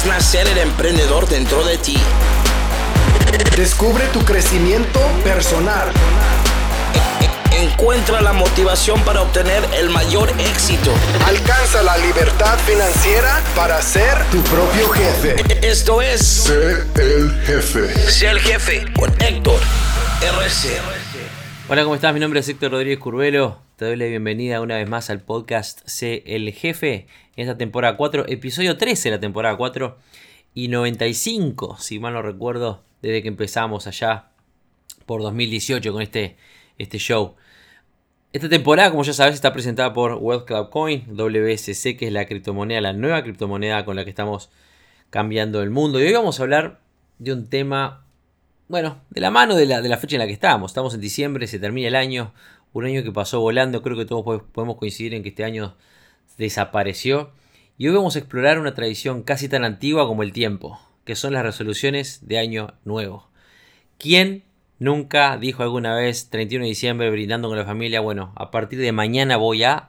Harás nacer el emprendedor dentro de ti. Descubre tu crecimiento personal. Encuentra la motivación para obtener el mayor éxito. Alcanza la libertad financiera para ser tu propio jefe. Esto es Sé el jefe. Sé el jefe con Héctor RC. Hola, ¿cómo estás? Mi nombre es Héctor Rodríguez Curvelo. Te doy la bienvenida una vez más al podcast Sé el jefe. En esta temporada 4, episodio 13 de la temporada 4 y 95, si mal no recuerdo, desde que empezamos allá por 2018 con este show. Esta temporada, como ya sabes, está presentada por Wealth Club Coin, WSC, que es la criptomoneda, la nueva criptomoneda con la que estamos cambiando el mundo. Y hoy vamos a hablar de un tema, bueno, de la mano de la fecha en la que estamos. Estamos en diciembre, se termina el año, un año que pasó volando. Creo que todos podemos coincidir en que este año desapareció. Y hoy vamos a explorar una tradición casi tan antigua como el tiempo, que son las resoluciones de año nuevo. ¿Quién nunca dijo alguna vez, 31 de diciembre, brindando con la familia, bueno, a partir de mañana voy a,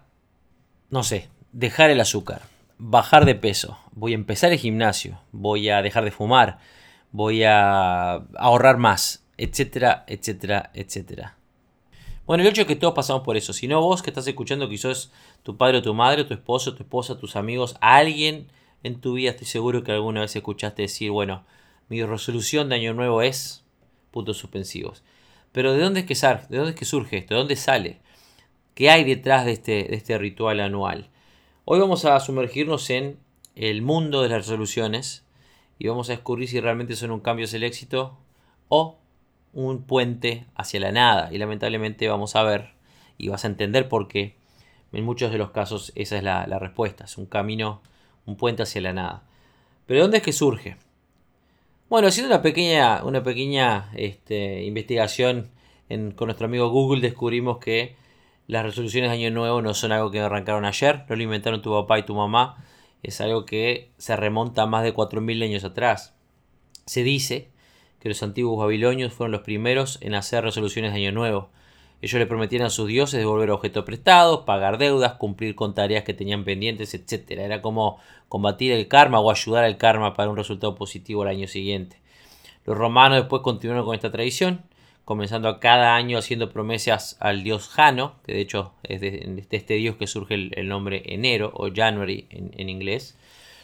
no sé, dejar el azúcar, bajar de peso, voy a empezar el gimnasio, voy a dejar de fumar, voy a ahorrar más, etcétera, etcétera, etcétera? Bueno, el hecho es que todos pasamos por eso. Si no vos que estás escuchando, quizás tu padre o tu madre, tu esposo, tu esposa, tus amigos, a alguien en tu vida, estoy seguro que alguna vez escuchaste decir, bueno, mi resolución de año nuevo es... puntos suspensivos. Pero ¿de dónde es que surge esto? ¿De dónde sale? ¿Qué hay detrás de este ritual anual? Hoy vamos a sumergirnos en el mundo de las resoluciones y vamos a descubrir si realmente son un cambio hacia el éxito o un puente hacia la nada. Y lamentablemente vamos a ver y vas a entender por qué en muchos de los casos esa es la respuesta. Es un camino, un puente hacia la nada. ¿Pero de dónde es que surge? Bueno, haciendo una pequeña investigación con nuestro amigo Google, descubrimos que las resoluciones de Año Nuevo no son algo que arrancaron ayer, no lo inventaron tu papá y tu mamá, es algo que se remonta a más de 4.000 años atrás. Se dice que los antiguos babilonios fueron los primeros en hacer resoluciones de Año Nuevo. Ellos le prometían a sus dioses devolver objetos prestados, pagar deudas, cumplir con tareas que tenían pendientes, etc. Era como combatir el karma o ayudar al karma para un resultado positivo al año siguiente. Los romanos después continuaron con esta tradición, comenzando a cada año haciendo promesas al dios Jano, que de hecho es de este dios que surge el nombre enero o January en inglés.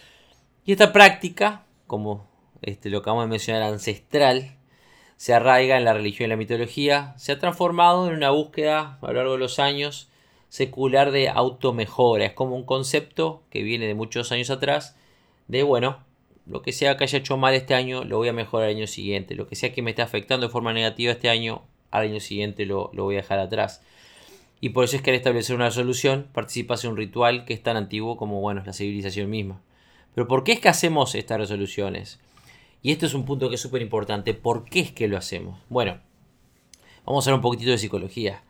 Y esta práctica, como lo acabamos de mencionar, ancestral, se arraiga en la religión y la mitología, se ha transformado en una búsqueda a lo largo de los años secular de automejora. Es como un concepto que viene de muchos años atrás de, bueno, lo que sea que haya hecho mal este año lo voy a mejorar el año siguiente, lo que sea que me esté afectando de forma negativa este año, al año siguiente lo voy a dejar atrás. Y por eso es que al establecer una resolución participas en un ritual que es tan antiguo como, bueno, la civilización misma. Pero ¿por qué es que hacemos estas resoluciones? Y esto es un punto que es súper importante. ¿Por qué es que lo hacemos? Bueno, vamos a hablar un poquitito de psicología.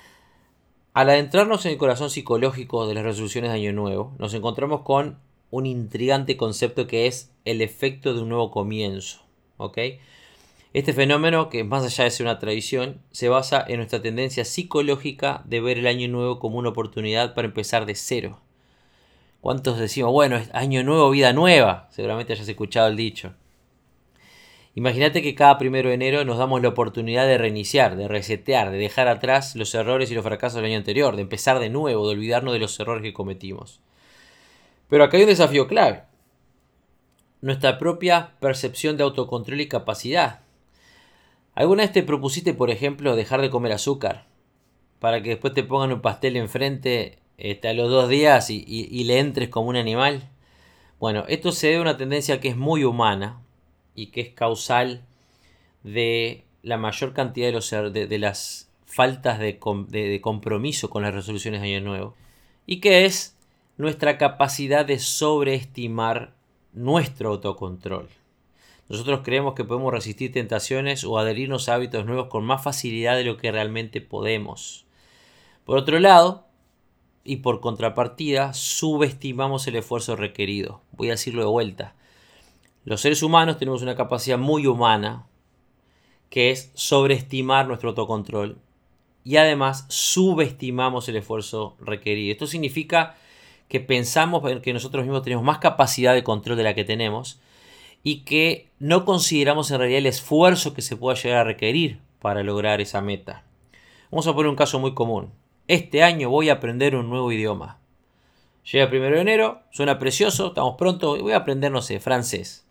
Al adentrarnos en el corazón psicológico de las resoluciones de Año Nuevo, nos encontramos con un intrigante concepto que es el efecto de un nuevo comienzo. ¿Ok? Este fenómeno, que más allá de ser una tradición, se basa en nuestra tendencia psicológica de ver el Año Nuevo como una oportunidad para empezar de cero. ¿Cuántos decimos, bueno, es Año Nuevo, vida nueva? Seguramente hayas escuchado el dicho. Imagínate que cada 1 de enero nos damos la oportunidad de reiniciar, de resetear, de dejar atrás los errores y los fracasos del año anterior, de empezar de nuevo, de olvidarnos de los errores que cometimos. Pero acá hay un desafío clave. Nuestra propia percepción de autocontrol y capacidad. ¿Alguna vez te propusiste, por ejemplo, dejar de comer azúcar para que después te pongan un pastel enfrente a los 2 días y le entres como un animal? Bueno, esto se debe a una tendencia que es muy humana y que es causal de la mayor cantidad de las faltas de compromiso con las resoluciones de Año Nuevo, y que es nuestra capacidad de sobreestimar nuestro autocontrol. Nosotros creemos que podemos resistir tentaciones o adherirnos a hábitos nuevos con más facilidad de lo que realmente podemos. Por otro lado, y por contrapartida, subestimamos el esfuerzo requerido. Voy a decirlo de vuelta. Los seres humanos tenemos una capacidad muy humana que es sobreestimar nuestro autocontrol y además subestimamos el esfuerzo requerido. Esto significa que pensamos que nosotros mismos tenemos más capacidad de control de la que tenemos, y que no consideramos en realidad el esfuerzo que se pueda llegar a requerir para lograr esa meta. Vamos a poner un caso muy común. Este año voy a aprender un nuevo idioma. Llega el 1 de enero, suena precioso, estamos pronto, y voy a aprender, no sé, francés.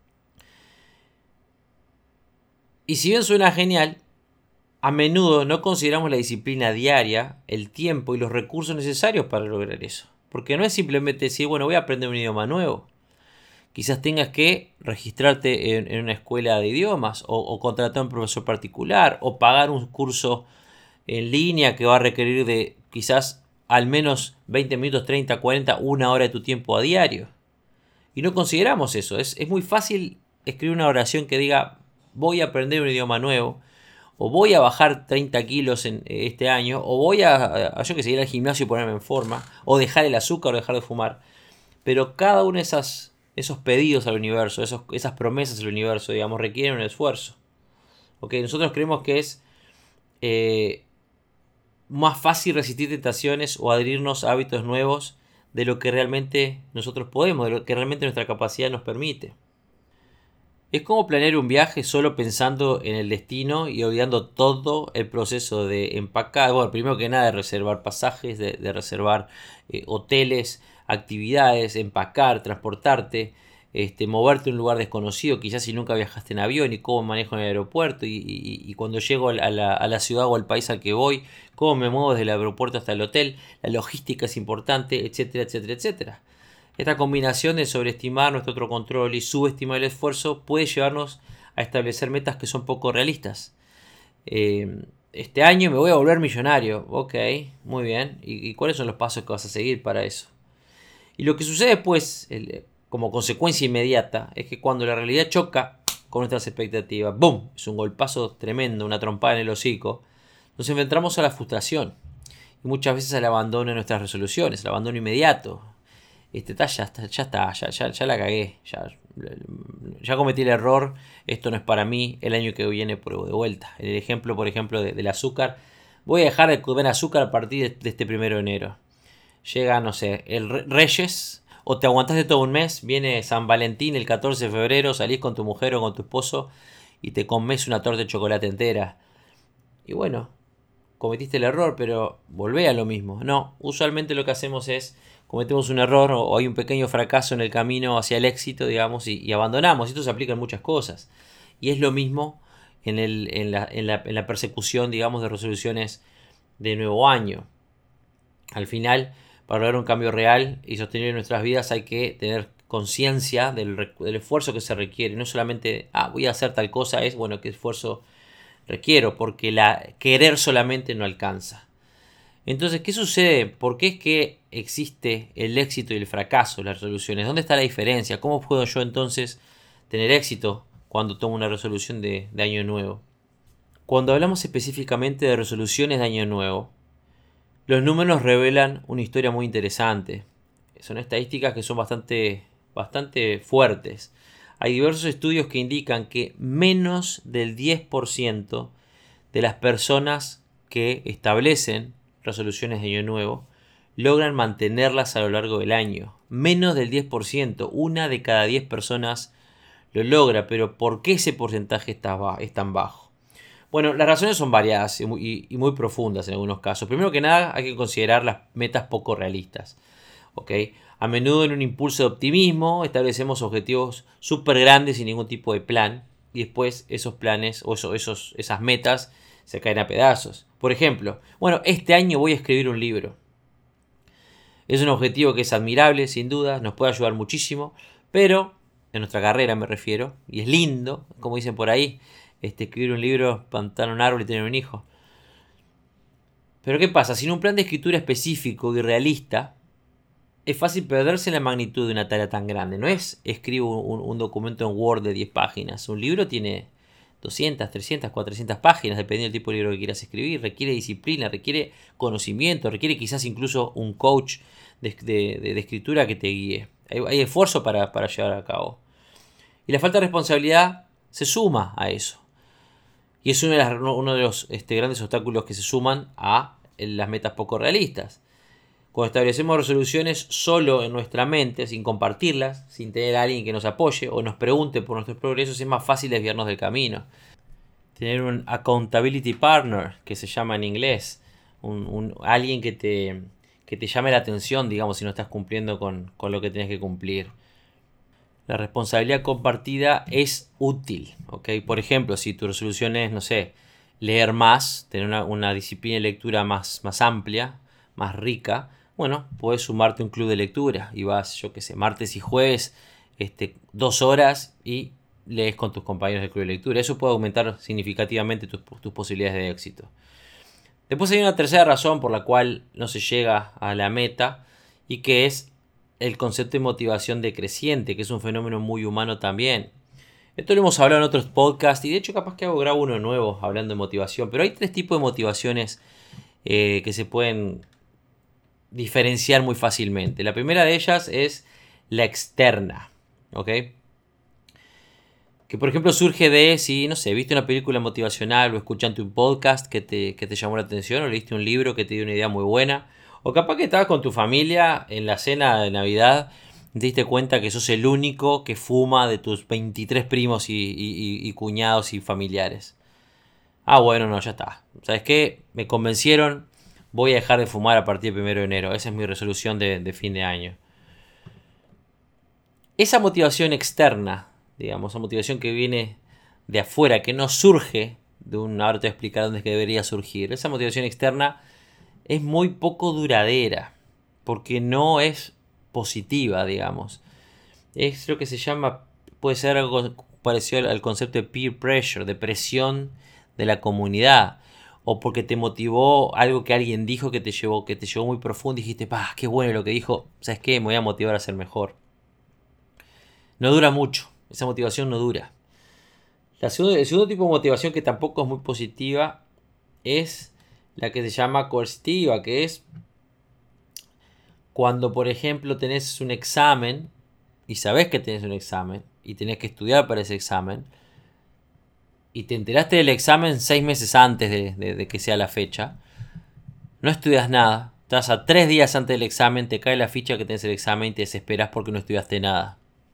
Y si bien suena genial, a menudo no consideramos la disciplina diaria, el tiempo y los recursos necesarios para lograr eso. Porque no es simplemente decir, bueno, voy a aprender un idioma nuevo. Quizás tengas que registrarte en una escuela de idiomas o contratar a un profesor particular o pagar un curso en línea que va a requerir de quizás al menos 20 minutos, 30, 40, una hora de tu tiempo a diario. Y no consideramos eso. Es muy fácil escribir una oración que diga voy a aprender un idioma nuevo, o voy a bajar 30 kilos en este año, o voy a yo que sé, ir al gimnasio y ponerme en forma, o dejar el azúcar o dejar de fumar. Pero cada uno de esos pedidos al universo, esas promesas al universo, digamos, requieren un esfuerzo. ¿Okay? Nosotros creemos que es más fácil resistir tentaciones o adherirnos a hábitos nuevos de lo que realmente nosotros podemos, de lo que realmente nuestra capacidad nos permite. Es como planear un viaje solo pensando en el destino y olvidando todo el proceso de empacar. Bueno, primero que nada de reservar pasajes, de reservar hoteles, actividades, empacar, transportarte, moverte a un lugar desconocido, quizás si nunca viajaste en avión y cómo manejo en el aeropuerto y cuando llego a la ciudad o al país al que voy, cómo me muevo desde el aeropuerto hasta el hotel, la logística es importante, etcétera, etcétera, etcétera. Esta combinación de sobreestimar nuestro autocontrol y subestimar el esfuerzo puede llevarnos a establecer metas que son poco realistas. Este año me voy a volver millonario. Ok, muy bien. ¿Y cuáles son los pasos que vas a seguir para eso? Y lo que sucede después, como consecuencia inmediata, es que cuando la realidad choca con nuestras expectativas, ¡boom! Es un golpazo tremendo, una trompada en el hocico. Nos enfrentamos a la frustración y muchas veces al abandono de nuestras resoluciones, al abandono inmediato. Ya la cagué, ya cometí el error, esto no es para mí, el año que viene pruebo de vuelta. En el ejemplo, por ejemplo, del azúcar, voy a dejar de comer azúcar a partir de este 1 de enero. Llega, no sé, el Reyes, o te aguantaste todo un mes, viene San Valentín el 14 de febrero, salís con tu mujer o con tu esposo y te comes una torta de chocolate entera. Y bueno, cometiste el error, pero volvé a lo mismo. No, usualmente lo que hacemos es cometemos un error o hay un pequeño fracaso en el camino hacia el éxito, digamos, y abandonamos. Esto se aplica en muchas cosas. Y es lo mismo en la persecución, digamos, de resoluciones de nuevo año. Al final, para lograr un cambio real y sostenible en nuestras vidas hay que tener conciencia del esfuerzo que se requiere. No solamente, voy a hacer tal cosa, es, bueno, qué esfuerzo requiero, porque querer solamente no alcanza. Entonces, ¿qué sucede? ¿Por qué es que existe el éxito y el fracaso, las resoluciones? ¿Dónde está la diferencia? ¿Cómo puedo yo entonces tener éxito cuando tomo una resolución de año nuevo? Cuando hablamos específicamente de resoluciones de año nuevo, los números revelan una historia muy interesante. Son estadísticas que son bastante fuertes. Hay diversos estudios que indican que menos del 10% de las personas que establecen resoluciones de año nuevo logran mantenerlas a lo largo del año. Menos del 10%, una de cada 10 personas lo logra, pero ¿por qué ese porcentaje es tan bajo? Bueno, las razones son variadas y muy profundas en algunos casos. Primero que nada, hay que considerar las metas poco realistas. ¿Okay? A menudo en un impulso de optimismo establecemos objetivos súper grandes sin ningún tipo de plan y después esos planes o esas metas se caen a pedazos. Por ejemplo, bueno, este año voy a escribir un libro. Es un objetivo que es admirable, sin duda, nos puede ayudar muchísimo, pero en nuestra carrera me refiero, y es lindo, como dicen por ahí, escribir un libro, plantar un árbol y tener un hijo. Pero ¿qué pasa? Sin un plan de escritura específico y realista, es fácil perderse en la magnitud de una tarea tan grande. No es escribo un documento en Word de 10 páginas. Un libro tiene 200, 300, 400 páginas, dependiendo del tipo de libro que quieras escribir. Requiere disciplina, requiere conocimiento, requiere quizás incluso un coach de escritura que te guíe. Hay esfuerzo para llevar a cabo. Y la falta de responsabilidad se suma a eso. Y es uno de los grandes obstáculos que se suman a las metas poco realistas. Cuando establecemos resoluciones solo en nuestra mente, sin compartirlas, sin tener a alguien que nos apoye o nos pregunte por nuestros progresos, es más fácil desviarnos del camino. Tener un accountability partner, que se llama en inglés, alguien que te llame la atención, digamos, si no estás cumpliendo con lo que tienes que cumplir. La responsabilidad compartida es útil, ¿ok? Por ejemplo, si tu resolución es, no sé, leer más, tener una disciplina de lectura más amplia, más rica, bueno, puedes sumarte a un club de lectura y vas, yo qué sé, martes y jueves, 2 horas y lees con tus compañeros del club de lectura. Eso puede aumentar significativamente tus posibilidades de éxito. Después hay una tercera razón por la cual no se llega a la meta y que es el concepto de motivación decreciente, que es un fenómeno muy humano también. Esto lo hemos hablado en otros podcasts y de hecho capaz que grabo uno nuevo hablando de motivación, pero hay 3 tipos de motivaciones que se pueden diferenciar muy fácilmente. La primera de ellas es la externa, ¿ok? Que por ejemplo surge de si, no sé, viste una película motivacional o escuchaste un podcast que te llamó la atención o leíste un libro que te dio una idea muy buena. O capaz que estabas con tu familia en la cena de Navidad y te diste cuenta que sos el único que fuma de tus 23 primos y cuñados y familiares. Ah, bueno, no, ya está. ¿Sabes qué? Me convencieron, voy a dejar de fumar a partir del 1 de enero. Esa es mi resolución de fin de año. Esa motivación externa, digamos, esa motivación que viene de afuera, que no surge de un... Ahora te voy a explicar dónde es que debería surgir. Esa motivación externa es muy poco duradera, porque no es positiva, digamos. Es lo que se llama, puede ser algo parecido al concepto de peer pressure, de presión de la comunidad, o porque te motivó algo que alguien dijo que te llevó muy profundo y dijiste, ¡pah, qué bueno lo que dijo! ¿Sabes qué? Me voy a motivar a ser mejor. No dura mucho, esa motivación no dura. El segundo tipo de motivación que tampoco es muy positiva es la que se llama coercitiva, que es cuando, por ejemplo, tenés un examen y sabés que tenés un examen y tenés que estudiar para ese examen y te enteraste del examen 6 meses antes de que sea la fecha, no estudias nada, estás a 3 días antes del examen, te cae la ficha que tenés el examen y te desesperás porque no estudiaste nada.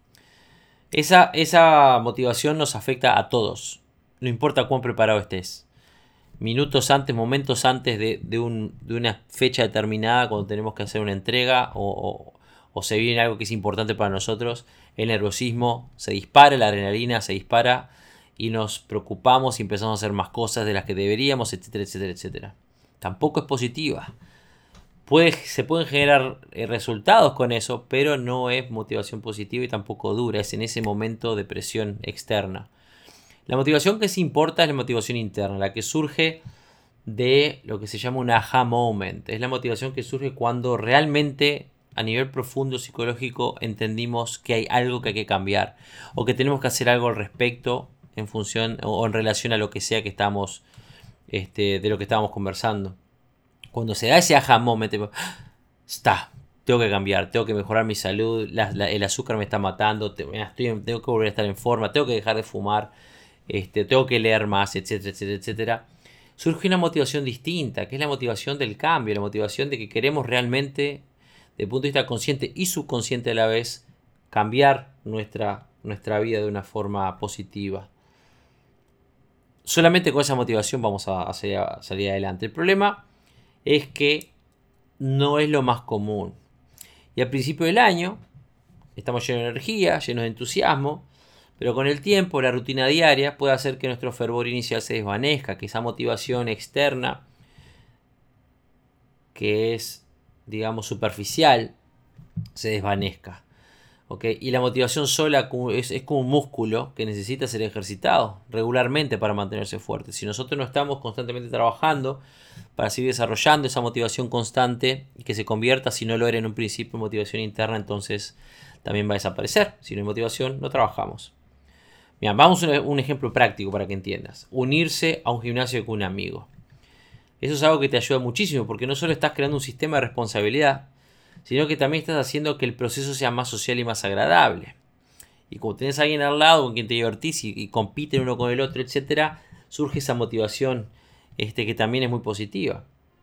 Esa motivación nos afecta a todos, no importa cuán preparado estés. Minutos antes, momentos antes de una fecha determinada, cuando tenemos que hacer una entrega o se viene algo que es importante para nosotros, el nerviosismo se dispara, la adrenalina se dispara y nos preocupamos y empezamos a hacer más cosas de las que deberíamos, etcétera, etcétera, etcétera. Tampoco es positiva. Se pueden generar resultados con eso, pero no es motivación positiva y tampoco dura. Es en ese momento de presión externa. La motivación que sí importa es la motivación interna, la que surge de lo que se llama un aha moment. Es la motivación que surge cuando realmente a nivel profundo psicológico entendimos que hay algo que hay que cambiar o que tenemos que hacer algo al respecto en función o en relación a lo que sea que estamos de lo que estábamos conversando. Cuando se da ese aha moment, tengo que cambiar, tengo que mejorar mi salud, el azúcar me está matando, tengo que volver a estar en forma, tengo que dejar de fumar, tengo que leer más, etcétera, etcétera, etcétera. Surge una motivación distinta, que es la motivación del cambio, la motivación de que queremos realmente, desde el punto de vista consciente y subconsciente a la vez, cambiar nuestra vida de una forma positiva. Solamente con esa motivación vamos a salir adelante. El problema es que no es lo más común. Y al principio del año estamos llenos de energía, llenos de entusiasmo, pero con el tiempo la rutina diaria puede hacer que nuestro fervor inicial se desvanezca, que esa motivación externa, que es, digamos, superficial, se desvanezca. ¿Okay? Y la motivación sola es como un músculo que necesita ser ejercitado regularmente para mantenerse fuerte. Si nosotros no estamos constantemente trabajando para seguir desarrollando esa motivación constante y que se convierta, si no lo era en un principio, en motivación interna, entonces también va a desaparecer. Si no hay motivación, no trabajamos. Mira, vamos a un ejemplo práctico para que entiendas. Unirse a un gimnasio con un amigo. Eso es algo que te ayuda muchísimo porque no solo estás creando un sistema de responsabilidad, sino que también estás haciendo que el proceso sea más social y más agradable. Y como tenés a alguien al lado con quien te divertís y compiten uno con el otro, etc., surge esa motivación que también es muy positiva.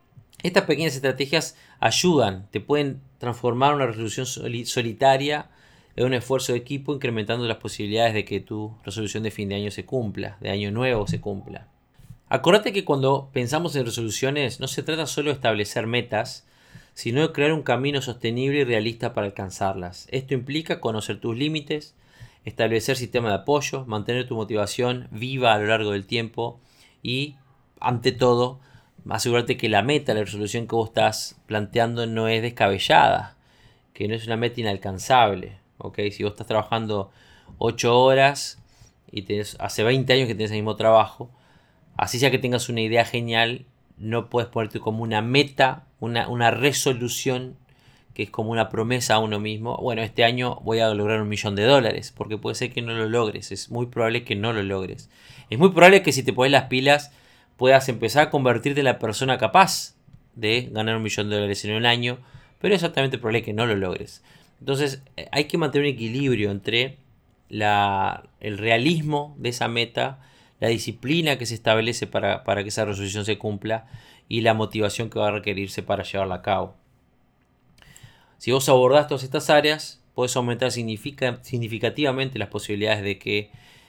Estas pequeñas estrategias ayudan, te pueden transformar una resolución solitaria en un esfuerzo de equipo, incrementando las posibilidades de que tu resolución de fin de año se cumpla, de año nuevo se cumpla. Acordate que cuando pensamos en resoluciones no se trata solo de establecer metas, sino de crear un camino sostenible y realista para alcanzarlas. Esto implica conocer tus límites, establecer sistemas de apoyo, mantener tu motivación viva a lo largo del tiempo y, ante todo, asegurarte que la meta, la resolución que vos estás planteando no es descabellada, que no es una meta inalcanzable. ¿Okay? Si vos estás trabajando 8 horas y hace 20 años que tenés el mismo trabajo, así sea que tengas una idea genial, no puedes ponerte como una meta, una resolución que es como una promesa a uno mismo. Bueno, este año voy a lograr $1 millón, porque puede ser que no lo logres, es muy probable que no lo logres. Es muy probable que si te pones las pilas puedas empezar a convertirte en la persona capaz de ganar $1 millón en un año, pero es exactamente probable que no lo logres. Entonces hay que mantener un equilibrio entre el realismo de esa meta, la disciplina que se establece para que esa resolución se cumpla y la motivación que va a requerirse para llevarla a cabo. Si vos abordás todas estas áreas, podés aumentar significativamente las posibilidades de que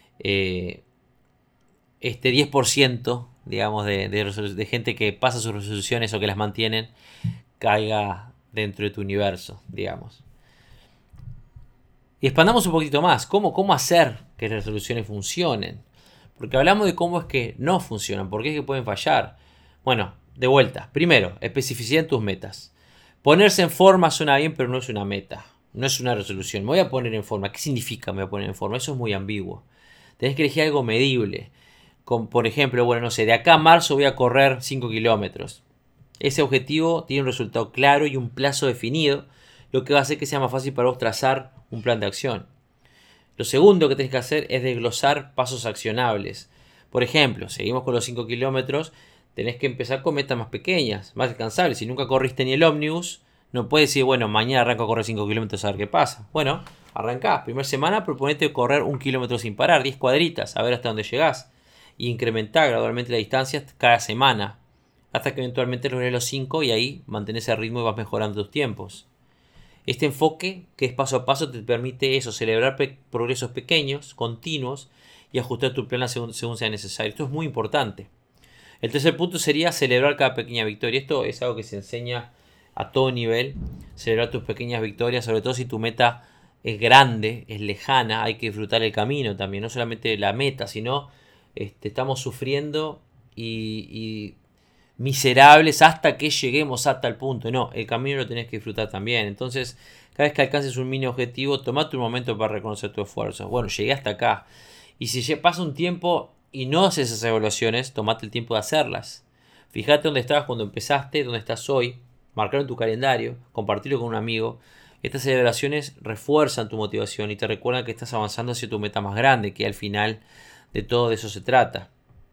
este 10%, digamos, de gente que pasa sus resoluciones o que las mantienen, caiga dentro de tu universo, digamos. Y expandamos un poquito más. ¿Cómo hacer que las resoluciones funcionen? Porque hablamos de cómo es que no funcionan, por qué es que pueden fallar. Bueno, de vuelta. Primero, especificidad en tus metas. Ponerse en forma suena bien, pero no es una meta. No es una resolución. Me voy a poner en forma. ¿Qué significa me voy a poner en forma? Eso es muy ambiguo. Tenés que elegir algo medible. Por ejemplo, bueno, no sé, de acá a marzo voy a correr 5 kilómetros. Ese objetivo tiene un resultado claro y un plazo definido, lo que va a hacer que sea más fácil para vos trazar un plan de acción. Lo segundo que tenés que hacer es desglosar pasos accionables. Por ejemplo, seguimos con los 5 kilómetros, tenés que empezar con metas más pequeñas, más alcanzables. Si nunca corriste ni el ómnibus, no puedes decir, bueno, mañana arranco a correr 5 kilómetros a ver qué pasa. Bueno, arrancás. Primera semana proponete correr 1 kilómetro sin parar, 10 cuadritas, a ver hasta dónde llegás. Y incrementar gradualmente la distancia cada semana, hasta que eventualmente logres los 5 y ahí mantenés el ritmo y vas mejorando tus tiempos. Este enfoque, que es paso a paso, te permite celebrar progresos pequeños, continuos, y ajustar tu plan según sea necesario. Esto es muy importante. El tercer punto sería celebrar cada pequeña victoria. Esto es algo que se enseña a todo nivel. Celebrar tus pequeñas victorias, sobre todo si tu meta es grande, es lejana. Hay que disfrutar el camino también, no solamente la meta, sino estamos sufriendo y miserables hasta que lleguemos hasta el punto. No, el camino lo tenés que disfrutar también. Entonces, cada vez que alcances un mini objetivo, tomate un momento para reconocer tu esfuerzo. Bueno, llegué hasta acá. Y si pasa un tiempo y no haces esas evaluaciones, tomate el tiempo de hacerlas. Fíjate dónde estabas cuando empezaste, dónde estás hoy, marcarlo en tu calendario, compartirlo con un amigo. Estas evaluaciones refuerzan tu motivación y te recuerdan que estás avanzando hacia tu meta más grande, que al final de todo de eso se trata.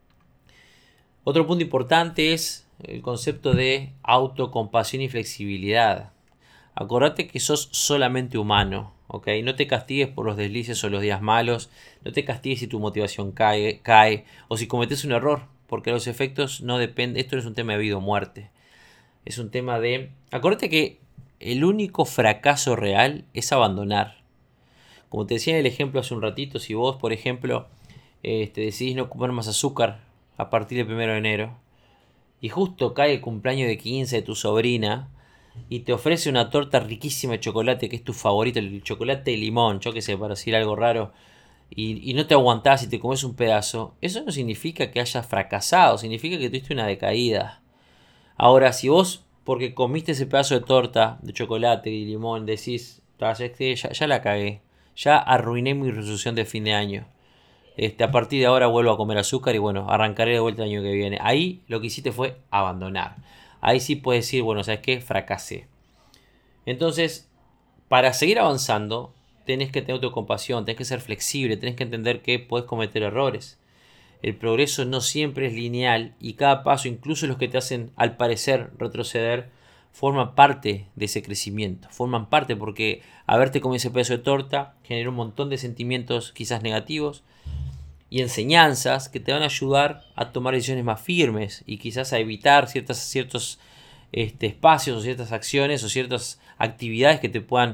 Otro punto importante es el concepto de autocompasión y flexibilidad. Acordate que sos solamente humano, ¿ok? No te castigues por los deslices o los días malos, no te castigues si tu motivación cae o si cometes un error, porque los efectos no dependen. Esto no es un tema de vida o muerte, es un tema de... Acordate que el único fracaso real es abandonar. Como te decía en el ejemplo hace un ratito, si vos, por ejemplo, decidís no comer más azúcar a partir del 1 de enero y justo cae el cumpleaños de 15 de tu sobrina y te ofrece una torta riquísima de chocolate que es tu favorito, el chocolate de limón, yo que sé, para decir algo raro, y no te aguantás y te comes un pedazo, eso no significa que hayas fracasado, significa que tuviste una decaída. Ahora, si vos, porque comiste ese pedazo de torta de chocolate y limón, decís, ya la cagué, ya arruiné mi resolución de fin de año, a partir de ahora vuelvo a comer azúcar y bueno, arrancaré de vuelta el año que viene. Ahí lo que hiciste fue abandonar. Ahí sí puedes decir, bueno, ¿sabes qué? Fracasé. Entonces, para seguir avanzando, tenés que tener autocompasión, tenés que ser flexible, tenés que entender que puedes cometer errores. El progreso no siempre es lineal y cada paso, incluso los que te hacen al parecer retroceder, forman parte de ese crecimiento. Forman parte porque haberte comido ese pedazo de torta generó un montón de sentimientos quizás negativos y enseñanzas que te van a ayudar a tomar decisiones más firmes y quizás a evitar ciertos espacios o ciertas acciones o ciertas actividades que te puedan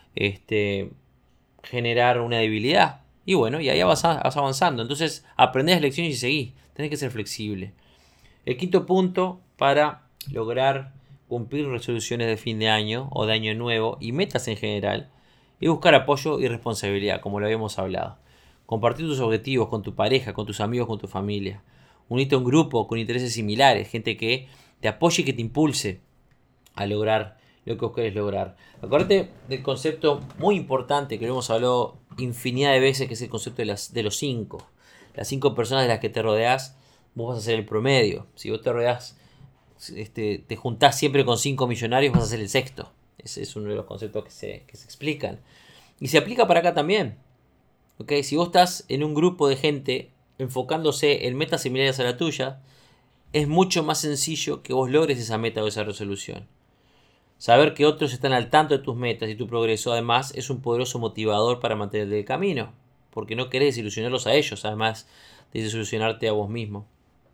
generar una debilidad. Y bueno, y ahí vas avanzando. Entonces, aprendés lecciones y seguís. Tenés que ser flexible. El quinto punto para lograr cumplir resoluciones de fin de año o de año nuevo y metas en general es buscar apoyo y responsabilidad, como lo habíamos hablado. Compartir tus objetivos con tu pareja, con tus amigos, con tu familia. Unirte a un grupo con intereses similares, gente que te apoye y que te impulse a lograr lo que vos querés lograr. Acuérdate del concepto muy importante que lo hemos hablado infinidad de veces, que es el concepto de los 5. Las 5 personas de las que te rodeás, vos vas a ser el promedio. Si vos te rodeás, te juntás siempre con 5 millonarios, vas a ser el sexto. Ese es uno de los conceptos que se explican. Y se aplica para acá también. ¿Okay? Si vos estás en un grupo de gente enfocándose en metas similares a la tuya, es mucho más sencillo que vos logres esa meta o esa resolución. Saber que otros están al tanto de tus metas y tu progreso, además, es un poderoso motivador para mantenerte en el camino, porque no querés desilusionarlos a ellos, además de desilusionarte a vos mismo.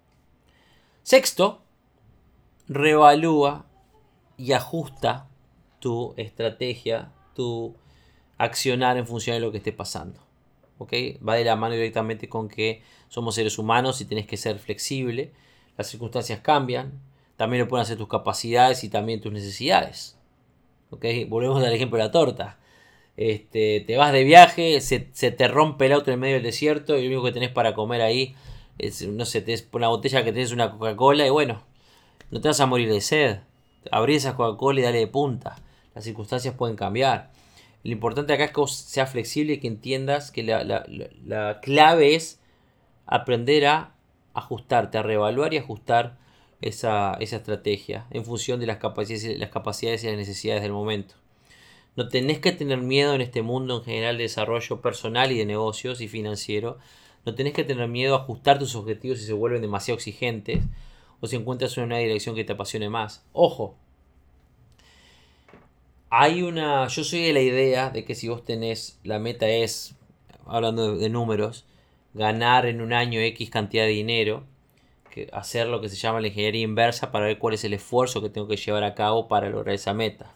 Sexto, reevalúa y ajusta tu estrategia, tu accionar en función de lo que esté pasando. ¿Okay? Va de la mano directamente con que somos seres humanos y tenés que ser flexible. Las circunstancias cambian. También lo pueden hacer tus capacidades y también tus necesidades. ¿Okay? Volvemos al ejemplo de la torta. Te vas de viaje, se te rompe el auto en medio del desierto y lo único que tenés para comer ahí es, no sé, tenés una botella que tenés una Coca-Cola y bueno, no te vas a morir de sed. Abrí esa Coca-Cola y dale de punta. Las circunstancias pueden cambiar. Lo importante acá es que vos seas flexible y que entiendas que la clave es aprender a ajustarte, a reevaluar y ajustar esa estrategia en función de las capacidades y las necesidades del momento. No tenés que tener miedo en este mundo en general de desarrollo personal y de negocios y financiero. No tenés que tener miedo a ajustar tus objetivos si se vuelven demasiado exigentes o si encuentras una dirección que te apasione más. Ojo. Yo soy de la idea de que si vos tenés, la meta es, hablando de números, ganar en un año X cantidad de dinero, que hacer lo que se llama la ingeniería inversa para ver cuál es el esfuerzo que tengo que llevar a cabo para lograr esa meta.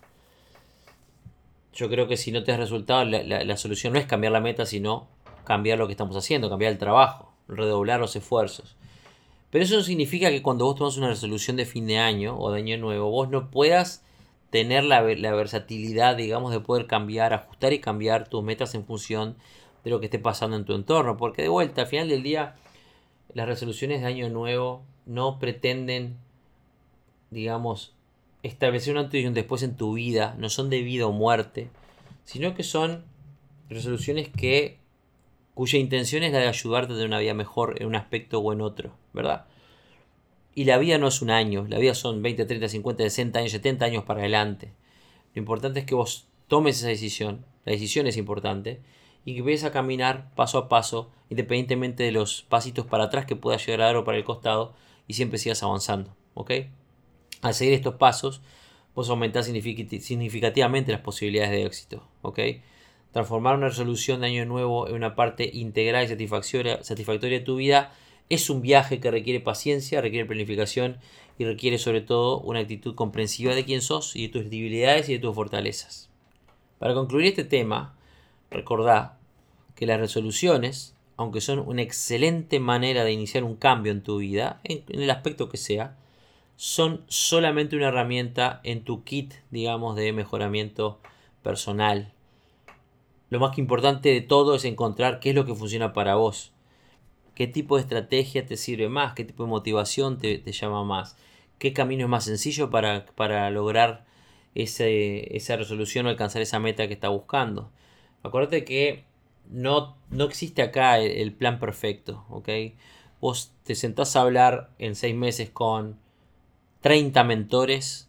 Yo creo que si no te das resultados, la solución no es cambiar la meta, sino cambiar lo que estamos haciendo, cambiar el trabajo, redoblar los esfuerzos. Pero eso no significa que cuando vos tomas una resolución de fin de año o de año nuevo, vos no puedas tener la versatilidad, digamos, de poder cambiar, ajustar y cambiar tus metas en función de lo que esté pasando en tu entorno. Porque de vuelta, al final del día, las resoluciones de año nuevo no pretenden, digamos, establecer un antes y un después en tu vida, no son de vida o muerte, sino que son resoluciones cuya intención es la de ayudarte a tener una vida mejor en un aspecto o en otro, ¿verdad? Y la vida no es un año, la vida son 20, 30, 50, 60 años, 70 años para adelante. Lo importante es que vos tomes esa decisión, la decisión es importante, y que vayas a caminar paso a paso, independientemente de los pasitos para atrás que puedas llegar a dar o para el costado, y siempre sigas avanzando, ¿ok? Al seguir estos pasos, vos aumentás significativamente las posibilidades de éxito, ¿ok? Transformar una resolución de año nuevo en una parte integral y satisfactoria de tu vida es un viaje que requiere paciencia, requiere planificación y requiere sobre todo una actitud comprensiva de quién sos y de tus debilidades y de tus fortalezas. Para concluir este tema, recordá que las resoluciones, aunque son una excelente manera de iniciar un cambio en tu vida, en el aspecto que sea, son solamente una herramienta en tu kit, digamos, de mejoramiento personal. Lo más importante de todo es encontrar qué es lo que funciona para vos. ¿Qué tipo de estrategia te sirve más? ¿Qué tipo de motivación te llama más? ¿Qué camino es más sencillo para lograr esa resolución o alcanzar esa meta que estás buscando? Acuérdate que no existe acá el plan perfecto, ¿ok? Vos te sentás a hablar en 6 meses con 30 mentores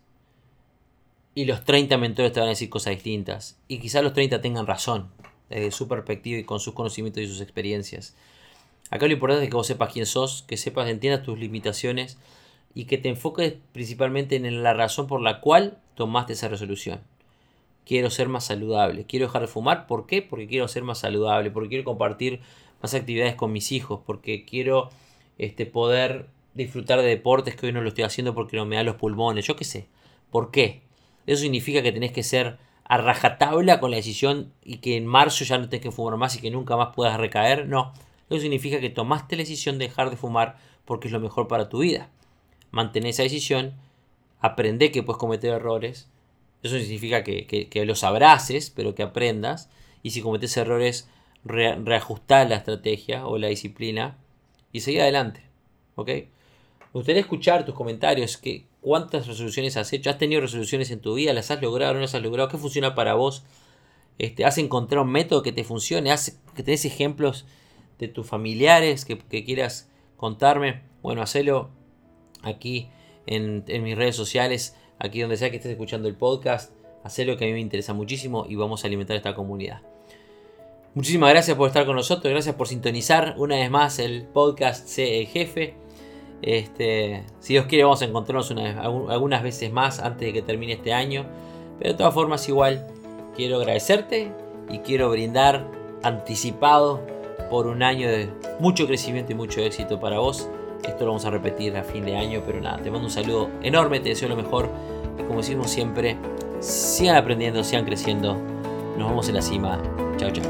y los 30 mentores te van a decir cosas distintas. Y quizás los 30 tengan razón desde su perspectiva y con sus conocimientos y sus experiencias. Acá lo importante es que vos sepas quién sos, que sepas, entiendas tus limitaciones y que te enfoques principalmente en la razón por la cual tomaste esa resolución. Quiero ser más saludable, quiero dejar de fumar. ¿Por qué? Porque quiero ser más saludable, porque quiero compartir más actividades con mis hijos, porque quiero poder disfrutar de deportes que hoy no lo estoy haciendo porque no me dan los pulmones, yo qué sé. ¿Por qué? ¿Eso significa que tenés que ser a rajatabla con la decisión y que en marzo ya no tenés que fumar más y que nunca más puedas recaer? No. Eso significa que tomaste la decisión de dejar de fumar porque es lo mejor para tu vida. Mantén esa decisión, aprende que puedes cometer errores. Eso significa que los abraces, pero que aprendas. Y si cometes errores, reajustá la estrategia o la disciplina y seguí adelante. ¿Ok? Me gustaría escuchar tus comentarios. ¿Cuántas resoluciones has hecho? ¿Has tenido resoluciones en tu vida? ¿Las has logrado o no las has logrado? ¿Qué funciona para vos? ¿Has encontrado un método que te funcione? ¿Que tenés ejemplos de tus familiares que quieras contarme? Bueno, hacelo aquí en mis redes sociales, aquí donde sea que estés escuchando el podcast. Hacelo, que a mí me interesa muchísimo y vamos a alimentar esta comunidad. Muchísimas gracias por estar con nosotros, gracias por sintonizar una vez más el podcast Sé el Jefe. Si Dios quiere vamos a encontrarnos algunas veces más antes de que termine este año. Pero de todas formas igual quiero agradecerte y quiero brindar anticipado por un año de mucho crecimiento y mucho éxito para vos. Esto lo vamos a repetir a fin de año, pero nada, te mando un saludo enorme, te deseo lo mejor. Y como decimos siempre, sigan aprendiendo, sigan creciendo. Nos vemos en la cima. Chao, chao.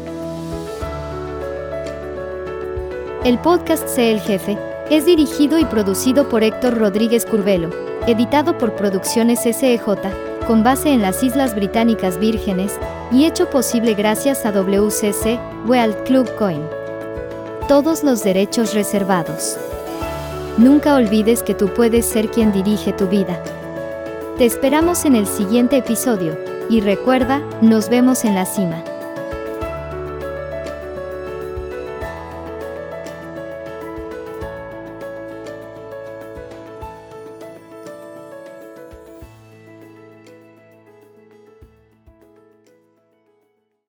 El podcast Sé el Jefe es dirigido y producido por Héctor Rodríguez Curvelo, editado por Producciones SEJ, con base en las Islas Británicas Vírgenes, y hecho posible gracias a WCC World Club Coin. Todos los derechos reservados. Nunca olvides que tú puedes ser quien dirige tu vida. Te esperamos en el siguiente episodio, y recuerda, nos vemos en la cima.